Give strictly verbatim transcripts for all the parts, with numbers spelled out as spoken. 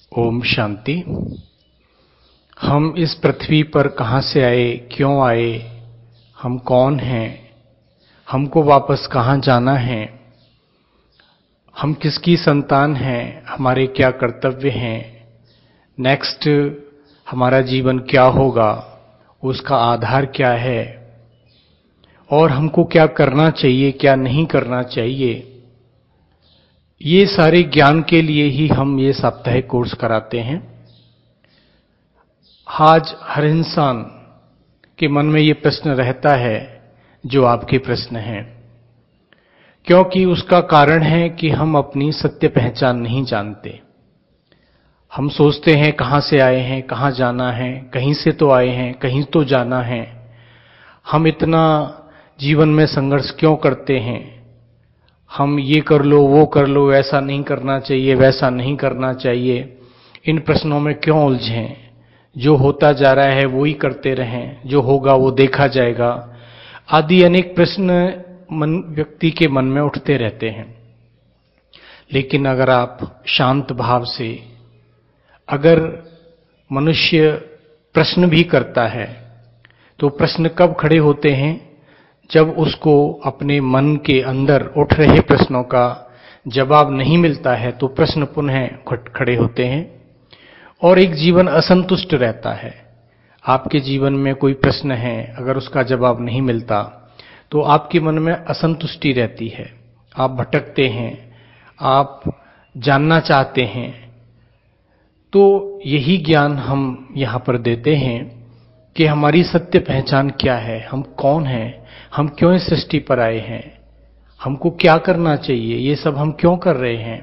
ओम शांति। हम इस पृथ्वी पर कहाँ से आए, क्यों आए, हम कौन हैं, हमको वापस कहाँ जाना है, हम किसकी संतान हैं, हमारे क्या कर्तव्य हैं, नेक्स्ट हमारा जीवन क्या होगा, उसका आधार क्या है और हमको क्या करना चाहिए, क्या नहीं करना चाहिए, ये सारे ज्ञान के लिए ही हम ये साप्ताहिक कोर्स कराते हैं। आज हर इंसान के मन में ये प्रश्न रहता है जो आपके प्रश्न हैं, क्योंकि उसका कारण है कि हम अपनी सत्य पहचान नहीं जानते। हम सोचते हैं कहाँ से आए हैं, कहाँ जाना है, कहीं से तो आए हैं, कहीं तो जाना है। हम इतना जीवन में संघर्ष क्यों करते हैं, हम ये कर लो, वो कर लो, ऐसा नहीं करना चाहिए, वैसा नहीं करना चाहिए। इन प्रश्नों में क्यों उलझें? जो होता जा रहा है वो ही करते रहें, जो होगा वो देखा जाएगा, आदि अनेक प्रश्न मन व्यक्ति के मन में उठते रहते हैं। लेकिन अगर आप शांत भाव से, अगर मनुष्य प्रश्न भी करता है तो प्रश्न कब खड़े होते हैं? जब उसको अपने मन के अंदर उठ रहे प्रश्नों का जवाब नहीं मिलता है तो प्रश्न पुनः खड़े होते हैं और एक जीवन असंतुष्ट रहता है। आपके जीवन में कोई प्रश्न है, अगर उसका जवाब नहीं मिलता तो आपके मन में असंतुष्टि रहती है, आप भटकते हैं, आप जानना चाहते हैं। तो यही ज्ञान हम यहाँ पर देते हैं कि हमारी सत्य पहचान क्या है, हम कौन हैं, हम क्यों इस सृष्टि पर आए हैं, हमको क्या करना चाहिए, ये सब हम क्यों कर रहे हैं।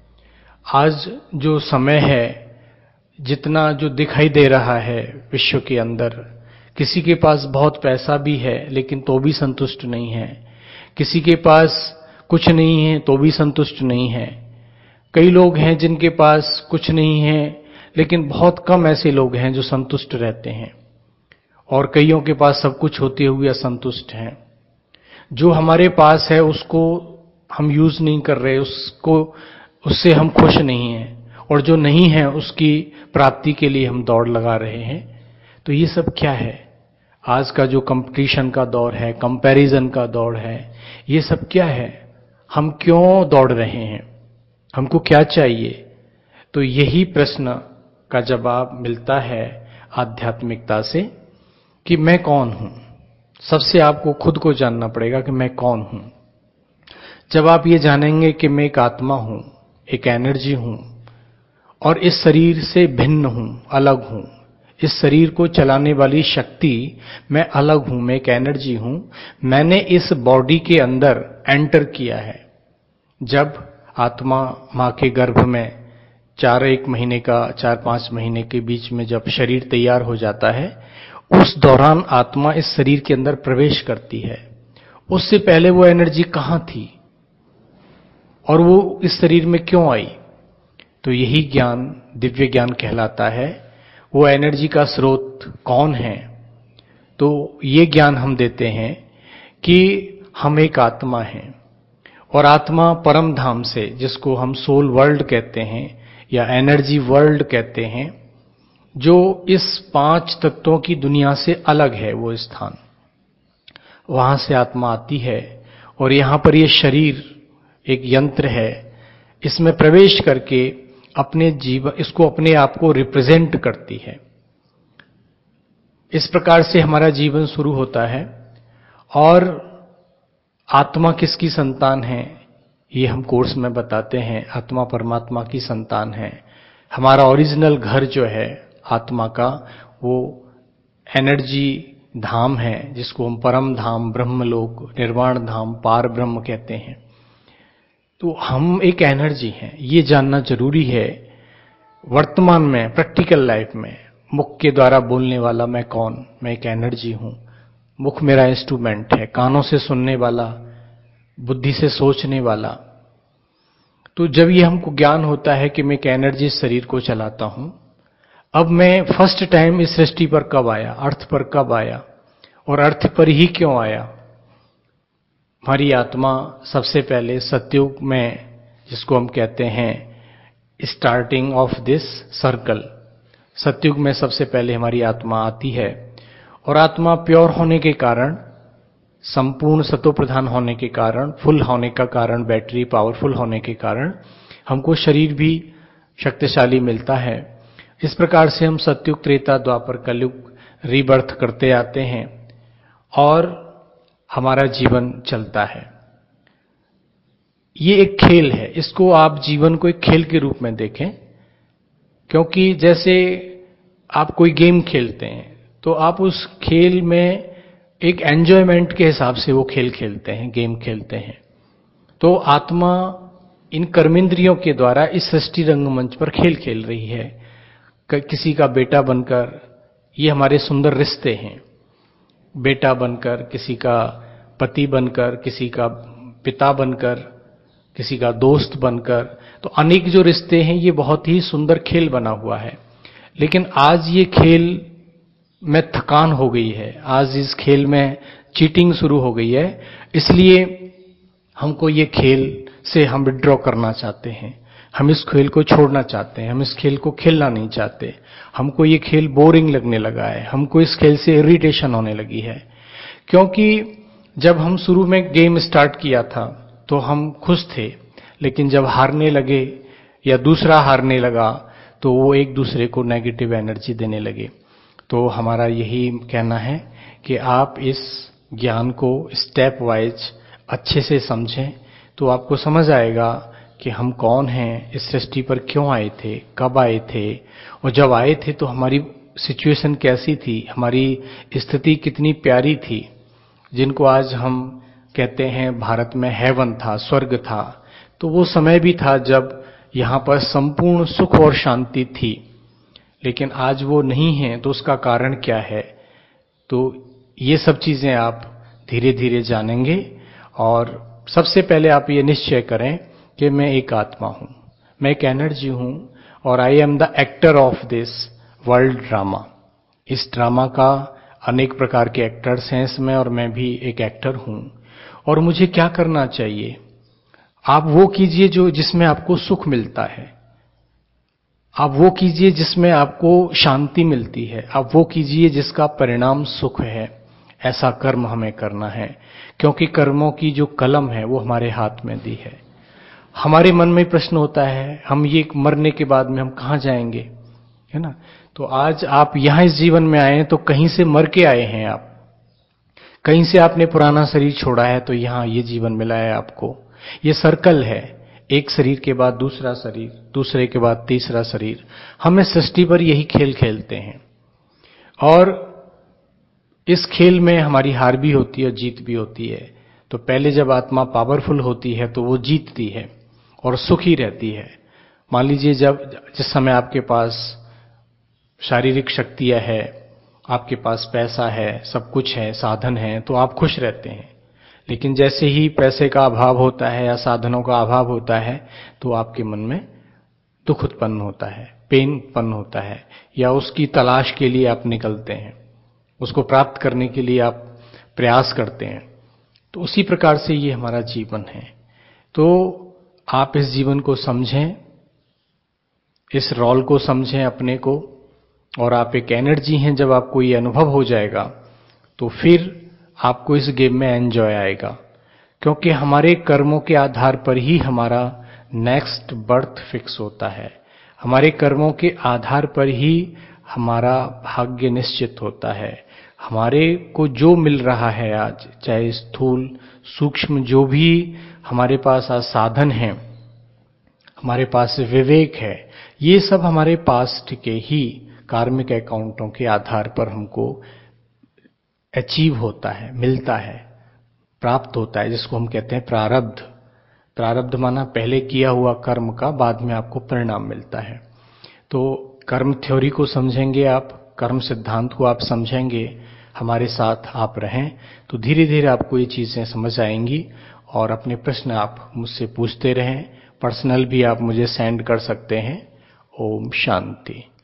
आज जो समय है, जितना जो दिखाई दे रहा है विश्व के अंदर, किसी के पास बहुत पैसा भी है लेकिन तो भी संतुष्ट नहीं है, किसी के पास कुछ नहीं है तो भी संतुष्ट नहीं है। कई लोग हैं जिनके पास कुछ नहीं है लेकिन बहुत कम ऐसे लोग हैं जो संतुष्ट रहते हैं, और कईयों के पास सब कुछ होते हुए असंतुष्ट हैं। जो हमारे पास है उसको हम यूज नहीं कर रहे, उसको उससे हम खुश नहीं हैं, और जो नहीं है उसकी प्राप्ति के लिए हम दौड़ लगा रहे हैं। तो ये सब क्या है? आज का जो कंपटीशन का दौर है, कंपैरिजन का दौर है, ये सब क्या है? हम क्यों दौड़ रहे हैं, हमको क्या चाहिए? तो यही प्रश्न का जवाब मिलता है आध्यात्मिकता से कि मैं कौन हूं। सबसे आपको खुद को जानना पड़ेगा कि मैं कौन हूं। जब आप ये जानेंगे कि मैं एक आत्मा हूं, एक एनर्जी हूं और इस शरीर से भिन्न हूं, अलग हूं, इस शरीर को चलाने वाली शक्ति मैं अलग हूं, मैं एक एनर्जी हूं, मैंने इस बॉडी के अंदर एंटर किया है। जब आत्मा मां के गर्भ में चार एक महीने का चार पांच महीने के बीच में जब शरीर तैयार हो जाता है, उस दौरान आत्मा इस शरीर के अंदर प्रवेश करती है। उससे पहले वो एनर्जी कहां थी और वो इस शरीर में क्यों आई? तो यही ज्ञान दिव्य ज्ञान कहलाता है। वो एनर्जी का स्रोत कौन है? तो ये ज्ञान हम देते हैं कि हम एक आत्मा हैं, और आत्मा परम धाम से, जिसको हम सोल वर्ल्ड कहते हैं या एनर्जी वर्ल्ड कहते हैं, जो इस पांच तत्वों की दुनिया से अलग है, वो स्थान, वहां से आत्मा आती है और यहां पर ये शरीर एक यंत्र है, इसमें प्रवेश करके अपने जीवन, इसको अपने आप को रिप्रेजेंट करती है। इस प्रकार से हमारा जीवन शुरू होता है। और आत्मा किसकी संतान है ये हम कोर्स में बताते हैं। आत्मा परमात्मा की संतान है। हमारा ओरिजिनल घर जो है आत्मा का, वो एनर्जी धाम है, जिसको हम परम धाम, ब्रह्मलोक, निर्वाण धाम, पार ब्रह्म कहते हैं। तो हम एक एनर्जी हैं, ये जानना जरूरी है। वर्तमान में प्रैक्टिकल लाइफ में मुख के द्वारा बोलने वाला मैं कौन? मैं एक एनर्जी हूं। मुख मेरा इंस्ट्रूमेंट है, कानों से सुनने वाला, बुद्धि से सोचने वाला। तो जब ये हमको ज्ञान होता है कि मैं एक एनर्जी शरीर को चलाता हूं, अब मैं फर्स्ट टाइम इस सृष्टि पर कब आया, अर्थ पर कब आया, और अर्थ पर ही क्यों आया? हमारी आत्मा सबसे पहले सतयुग में, जिसको हम कहते हैं स्टार्टिंग ऑफ दिस सर्कल। सतयुग में सबसे पहले हमारी आत्मा आती है और आत्मा प्योर होने के कारण, संपूर्ण सतो प्रधान होने के कारण, फुल होने का कारण, बैटरी पावरफुल होने के कारण हमको शरीर भी शक्तिशाली मिलता है। इस प्रकार से हम सतयुग, त्रेता, द्वापर, कलयुग रीबर्थ करते आते हैं और हमारा जीवन चलता है। ये एक खेल है, इसको आप जीवन को एक खेल के रूप में देखें, क्योंकि जैसे आप कोई गेम खेलते हैं तो आप उस खेल में एक एंजॉयमेंट के हिसाब से वो खेल खेलते हैं, गेम खेलते हैं। तो आत्मा इन कर्मेंद्रियों के द्वारा इस सृष्टि रंगमंच पर खेल खेल रही है, किसी का बेटा बनकर। ये हमारे सुंदर रिश्ते हैं, बेटा बनकर, किसी का पति बनकर, किसी का पिता बनकर, किसी का दोस्त बनकर। तो अनेक जो रिश्ते हैं, ये बहुत ही सुंदर खेल बना हुआ है। लेकिन आज ये खेल में थकान हो गई है, आज इस खेल में चीटिंग शुरू हो गई है, इसलिए हमको ये खेल से हम विड्रॉ करना चाहते हैं। हम इस खेल को छोड़ना चाहते हैं, हम इस खेल को खेलना नहीं चाहते। हमको ये खेल बोरिंग लगने लगा है, हमको इस खेल से इरिटेशन होने लगी है। क्योंकि जब हम शुरू में गेम स्टार्ट किया था तो हम खुश थे, लेकिन जब हारने लगे या दूसरा हारने लगा तो वो एक दूसरे को नेगेटिव एनर्जी देने लगे। तो हमारा यही कहना है कि आप इस ज्ञान को स्टेप वाइज अच्छे से समझें, तो आपको समझ आएगा कि हम कौन हैं, इस सृष्टि पर क्यों आए थे, कब आए थे, और जब आए थे तो हमारी सिचुएशन कैसी थी, हमारी स्थिति कितनी प्यारी थी, जिनको आज हम कहते हैं भारत में हेवन था, स्वर्ग था। तो वो समय भी था जब यहाँ पर संपूर्ण सुख और शांति थी, लेकिन आज वो नहीं है। तो उसका कारण क्या है? तो ये सब चीजें आप धीरे धीरे जानेंगे। और सबसे पहले आप ये निश्चय करें कि मैं एक आत्मा हूं, मैं एक एनर्जी हूं, और I am the actor of this world drama. इस ड्रामा का अनेक प्रकार के एक्टर्स हैं इसमें, और मैं भी एक एक्टर हूं। और मुझे क्या करना चाहिए? आप वो कीजिए जो जिसमें आपको सुख मिलता है, आप वो कीजिए जिसमें आपको शांति मिलती है, आप वो कीजिए जिसका परिणाम सुख है। ऐसा कर्म हमें करना है, क्योंकि कर्मों की जो कलम है वो हमारे हाथ में दी है। हमारे मन में प्रश्न होता है, हम ये मरने के बाद में हम कहां जाएंगे, है ना? तो आज आप यहां इस जीवन में आए हैं तो कहीं से मर के आए हैं आप, कहीं से आपने पुराना शरीर छोड़ा है, तो यहां ये जीवन मिला है आपको। ये सर्कल है, एक शरीर के बाद दूसरा शरीर, दूसरे के बाद तीसरा शरीर। हम इस सृष्टि पर यही खेल खेलते हैं, और इस खेल में हमारी हार भी होती है और जीत भी होती है। तो पहले जब आत्मा पावरफुल होती है तो वो जीतती है और सुखी रहती है। मान लीजिए जब जिस समय आपके पास शारीरिक शक्तियां है, आपके पास पैसा है, सब कुछ है, साधन है, तो आप खुश रहते हैं। लेकिन जैसे ही पैसे का अभाव होता है या साधनों का अभाव होता है, तो आपके मन में दुख उत्पन्न होता है, पेन उत्पन्न होता है, या उसकी तलाश के लिए आप निकलते हैं, उसको प्राप्त करने के लिए आप प्रयास करते हैं। तो उसी प्रकार से ये हमारा जीवन है। तो आप इस जीवन को समझें, इस रोल को समझें अपने को, और आप एक एनर्जी हैं। जब आपको ये अनुभव हो जाएगा तो फिर आपको इस गेम में एंजॉय आएगा, क्योंकि हमारे कर्मों के आधार पर ही हमारा नेक्स्ट बर्थ फिक्स होता है। हमारे कर्मों के आधार पर ही हमारा भाग्य निश्चित होता है। हमारे को जो मिल रहा है आज, चाहे स्थूल सूक्ष्म जो भी हमारे पास आज साधन हैं, हमारे पास विवेक है, ये सब हमारे पास्ट के ही कार्मिक अकाउंटों के आधार पर हमको अचीव होता है, मिलता है, प्राप्त होता है, जिसको हम कहते हैं प्रारब्ध। प्रारब्ध माना पहले किया हुआ कर्म का बाद में आपको परिणाम मिलता है। तो कर्म थ्योरी को समझेंगे आप, कर्म सिद्धांत को आप समझेंगे, हमारे साथ आप रहें, तो धीरे धीरे आपको ये चीजें समझ आएंगी। और अपने प्रश्न आप मुझसे पूछते रहें, पर्सनल भी आप मुझे सेंड कर सकते हैं। ओम शांति।